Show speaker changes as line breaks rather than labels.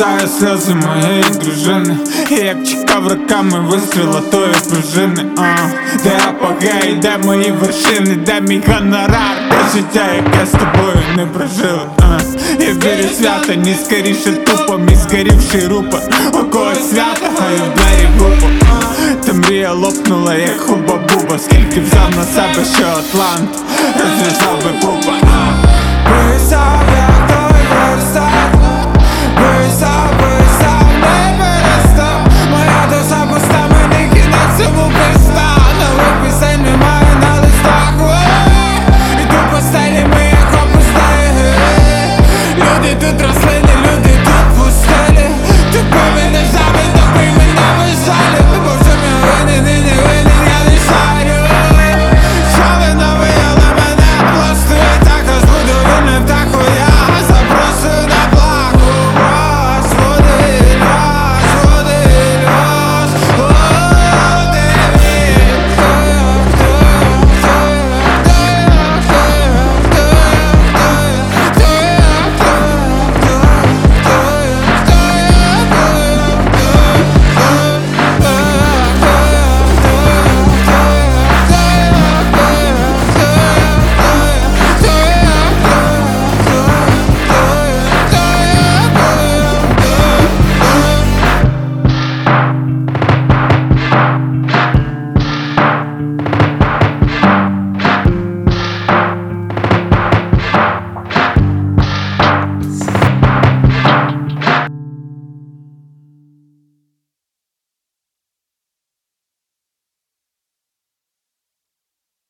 Ковтаю сльози моєї дружини, і як чекав роками вистріла тої пружини. Де апогей, де мої вершини, де мій гонорар, де життя, яке з тобою не прожили. Я вірю свято, ні скоріше тупо, мій згорівший рупор. У когось свято, а я в двері групу. Та мрія лопнула, як хуба-буба. Скільки взяв на себе, що Атлант розв'язав би пупа. Писав, як той верстат, писав.